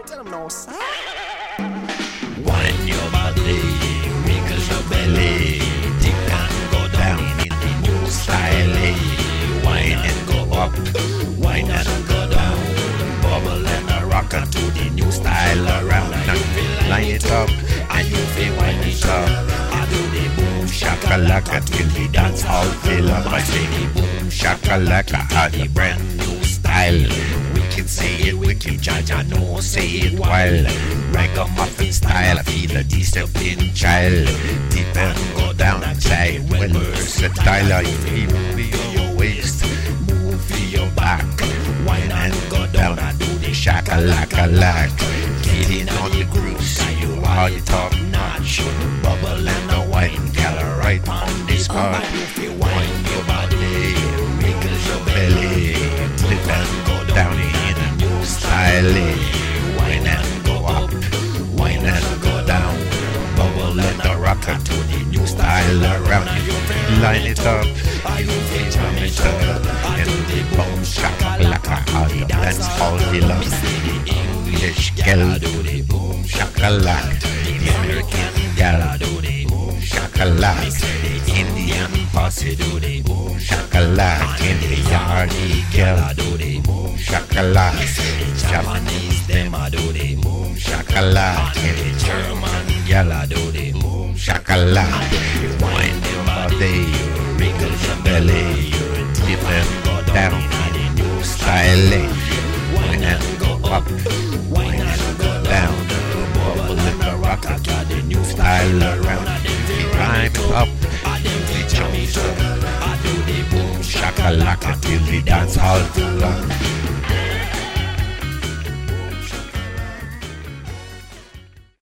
Tell them no, sir. Wine your body, wiggle your belly, dip and go down in the new style. Wine and go up, wine and go down, bubble and rock to the new style around. Now you feel line it up, and you feel wine it up. I do the boom shakalaka till the dance hall fill up. I say the boom shakalaka, the brand new style. We can say it, we can judge, I know, say it while ragamuffin style, I feel a disciplined child. Dip and go down inside, well versatile. You feel move your waist, move your back, wine and go down and do the shakalaka-lack. Getting on the groove, see you while you top notch. Bubble and the wine, gal right on the spot. Wine your body, wiggle your belly, dip and go down in a new style. Wine and go up, wine and go down, bubble and the rocker to the new style around. You line it up, you feel it up, and the boom shakalaka, all the dance all the love. The English gal do the boom shakalaka, the American gal do the boom shakalaka, the Indian posse do the boom shakalaka, and the Yardi gal do the boom shakalaka, the Japanese them a do the boom shakalaka, and the German gal a do the boom shakalaka. You wind your body, you wriggle your belly, you dip and go down in the new style. Wine and go up, wine and go down, bubble in the rock to the new style around. We rhyme it up, we jump it up, I do the boom shakalaka till the dance hall full up.